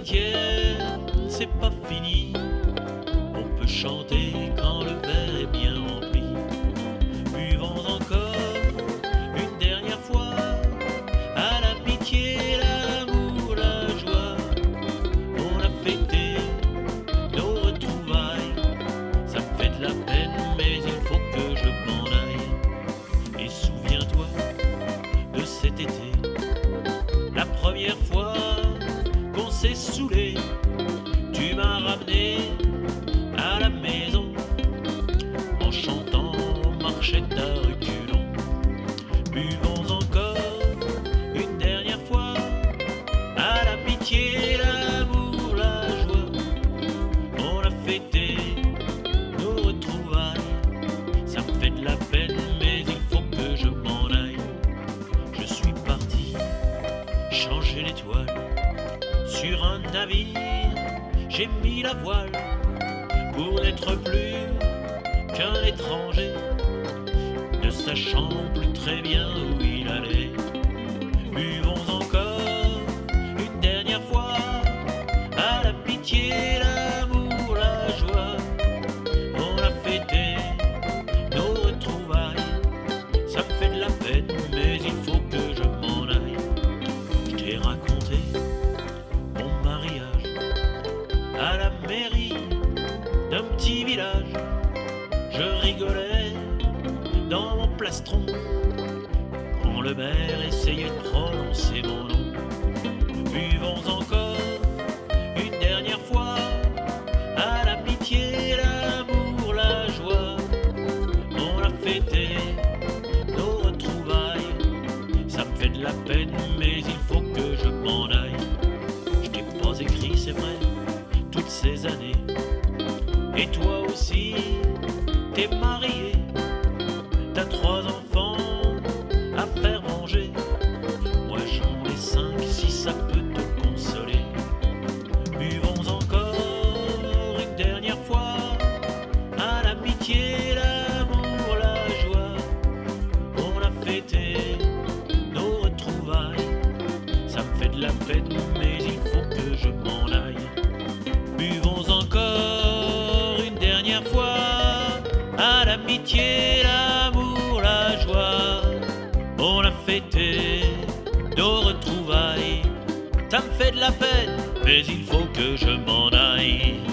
tienne, c'est pas fini. On peut chanter quand le verre est bien rempli. Buvons encore une dernière fois à l'amitié, l'amour, la joie. On a fêté nos retrouvailles. Ça me fait de la peine, mais il faut que je m'en aille. Et souviens-toi de cet été, la première fois qu'on s'est saoulé. Tu m'as ramené à la maison en chantant Marchette à reculons. Buvons encore une dernière fois à l'amitié, l'amour, la joie. On a fêté nos retrouvailles. Ça me fait de la peine, mais il faut que je m'en aille. Je suis parti changer l'étoile sur un navire. J'ai mis la voile pour n'être plus qu'un étranger, ne sachant plus très bien où il allait. Buvons encore une dernière fois à l'amitié, l'amour, la joie. On a fêté nos retrouvailles. Ça me fait de la peine, mais il faut que je m'en aille. Je t'ai raconté mon mariage à la mairie d'un petit village. Je rigolais dans mon plastron quand le maire essayait de prononcer mon nom. Buvons encore une dernière fois à l'amitié, l'amour, la joie. On a fêté nos retrouvailles. Ça me fait de la peine, mais il faut que je m'en aille. Je t'ai pas écrit, c'est vrai, toutes ces années. Et toi aussi, t'es marié, t'as 3 enfants à faire manger. Moi j'en ai 5, si ça peut te consoler. Buvons encore une dernière fois à l'amitié, l'amour, la joie. On a fêté nos retrouvailles. Ça me fait de la peine, mais il faut que je m'en aille. Buvons encore une dernière fois à l'amitié, l'amour, la joie. On a fêté nos retrouvailles. Ça me fait de la peine, mais il faut que je m'en aille.